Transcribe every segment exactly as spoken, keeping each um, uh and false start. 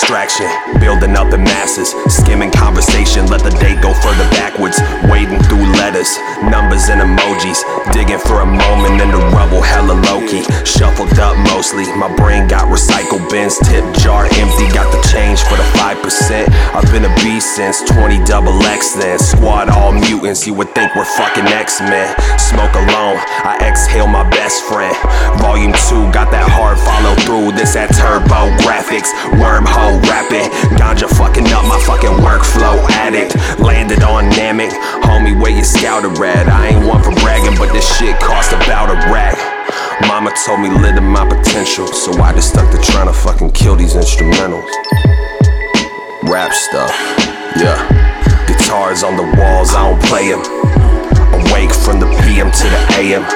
distraction, building up in masses, skimming conversation, let the day go further backwards, wading through letters, numbers and emojis, digging for a moment in the rubble, hella low-key, shuffled up mostly, my brain got recycled bins, tip jar empty, got the change for the five percent, I've been a beast since twenty double X then, squad all mutants, you would think we're fucking X-Men, smoke alone, I exhale my best friend, volume two, got that hard follow through, this at turbo graphics, wormhole rapping, ganja fucking up my fucking workflow addict, landed on Namek, homie where you scouted red, I ain't one for bragging but this shit cost about a rack, mama told me live to my potential, so I just stuck to trying to fucking kill these instrumentals, rap stuff, yeah, guitars on the walls, I don't play them, awake from the P M to the A M,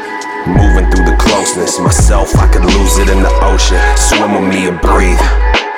moving through the closeness, myself I could lose it in the ocean, swim with me and breathe.